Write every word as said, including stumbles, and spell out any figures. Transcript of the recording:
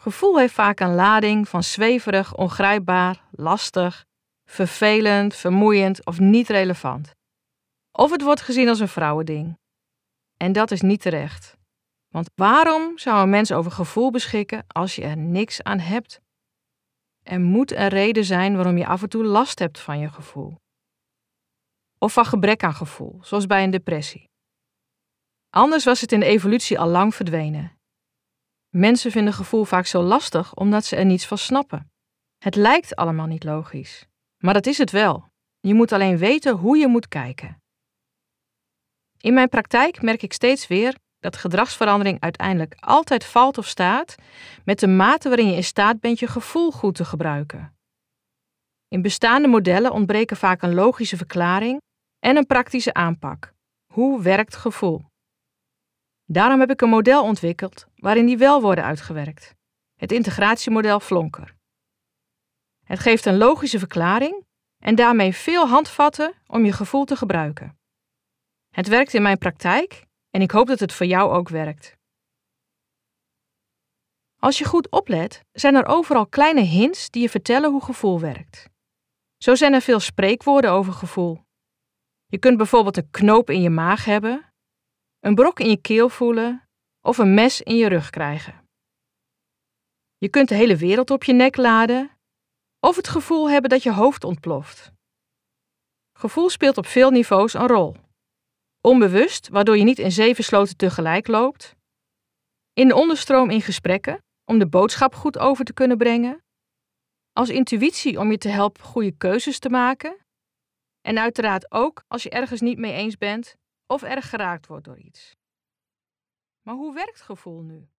Gevoel heeft vaak een lading van zweverig, ongrijpbaar, lastig, vervelend, vermoeiend of niet relevant. Of het wordt gezien als een vrouwending. En dat is niet terecht. Want waarom zou een mens over gevoel beschikken als je er niks aan hebt? Er moet een reden zijn waarom je af en toe last hebt van je gevoel. Of van gebrek aan gevoel, zoals bij een depressie. Anders was het in de evolutie al lang verdwenen. Mensen vinden gevoel vaak zo lastig omdat ze er niets van snappen. Het lijkt allemaal niet logisch, maar dat is het wel. Je moet alleen weten hoe je moet kijken. In mijn praktijk merk ik steeds weer dat gedragsverandering uiteindelijk altijd valt of staat met de mate waarin je in staat bent je gevoel goed te gebruiken. In bestaande modellen ontbreken vaak een logische verklaring en een praktische aanpak. Hoe werkt gevoel? Daarom heb ik een model ontwikkeld waarin die wel worden uitgewerkt. Het integratiemodel Flonker. Het geeft een logische verklaring en daarmee veel handvatten om je gevoel te gebruiken. Het werkt in mijn praktijk en ik hoop dat het voor jou ook werkt. Als je goed oplet, zijn er overal kleine hints die je vertellen hoe gevoel werkt. Zo zijn er veel spreekwoorden over gevoel. Je kunt bijvoorbeeld een knoop in je maag hebben, een brok in je keel voelen of een mes in je rug krijgen. Je kunt de hele wereld op je nek laden of het gevoel hebben dat je hoofd ontploft. Gevoel speelt op veel niveaus een rol. Onbewust, waardoor je niet in zeven sloten tegelijk loopt. In de onderstroom in gesprekken, om de boodschap goed over te kunnen brengen. Als intuïtie om je te helpen goede keuzes te maken. En uiteraard ook als je ergens niet mee eens bent of erg geraakt wordt door iets. Maar hoe werkt gevoel nu?